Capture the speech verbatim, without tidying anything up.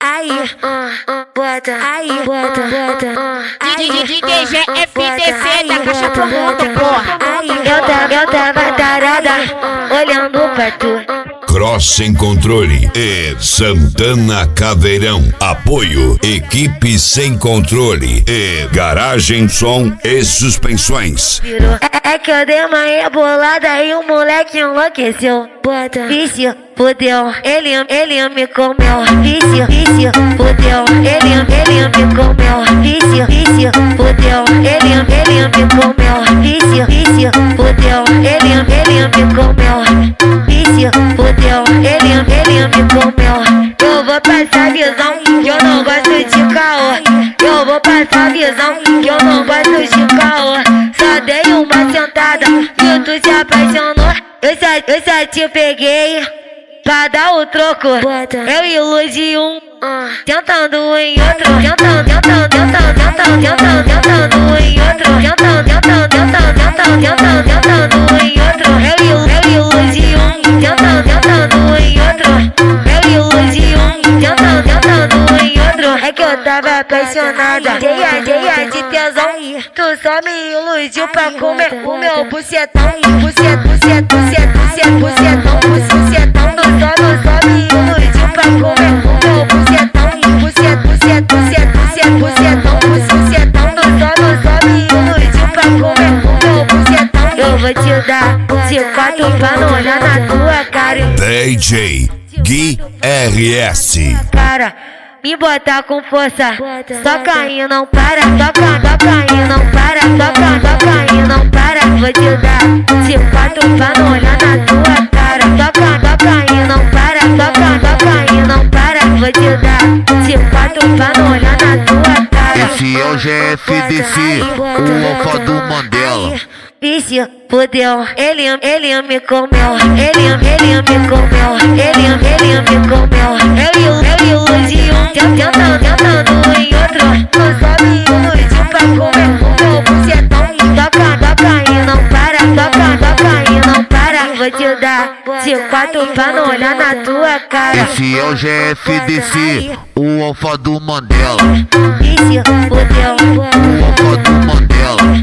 aí, bota, aí, bota, bota. D J G F D C da caixa pro mundo, porra. Eu tava, eu tava tarada, olhando pra tu. Cross Sem Controle e Santana Caveirão. Apoio Equipe Sem Controle e Garagem Som e Suspensões. É, é que eu dei uma rebolada e o moleque enlouqueceu. Bota, vício, fudeu, ele, ele me comeu. Vício, vício, fudeu, ele, ele me comeu. Vício, vício, fudeu, ele, ele me comeu. Vício, vício, fudeu, ele, ele me comeu. Vício, fudeu, ele, ele me comeu. Eu vou passar visão que eu não gosto de caô. Eu vou passar visão que eu não gosto de caô. Só dei uma sentada e tu se apaixonou. Eu só, eu só te peguei pra dar o troco. Eu iludi um, tentando em outro. Tentando, tentando, tentando, tentando, tentando, tentando em outro. Tentando, tentando, tentando, tentando, tentando, tentando em outro. Eu, eu iludi um, tentando, tentando em outro. Eu iludi um, tentando, tentando em outro. É que eu tava apaixonada, cheia, cheia de tesão. Tu só me iludiu pra comer o meu bucetão. Bucet, bucet, bucet, bucet, bucetão, bucetão. Tu só, tu só me iludiu pra comer o meu bucetão. Bucet, bucet, bucet, bucet, bucetão, bucetão. Tu só, tu só me iludiu pra comer o meu bucetão. Eu vou te dar de quatro pra não olhar na tua cara. D J Gui R S. Para me botar com força, só cair não para, toca, toca e não para, toca, toca e não para. Vou te dar de quatro pra não olhar na tua cara, toca, toca e não para, toca, toca e não para. Vou te dar de quatro pra não olhar na tua cara. Esse é o G F D C, o alfa do Mandela. Vício, fudeu, ele, ele me comeu, ele, ele me comeu, ele, ele me comeu. Eu, eu iludi um, tentando, tentando em outro. Tu só me iludiu pra comer o meu bucetão. Toca, toca e não para, toca, toca e não para. Vou te dar de quatro pra não olhar na tua cara. Esse é o G F D C, o alfa do Mandela. Vício, fudeu, o alfa do Mandela.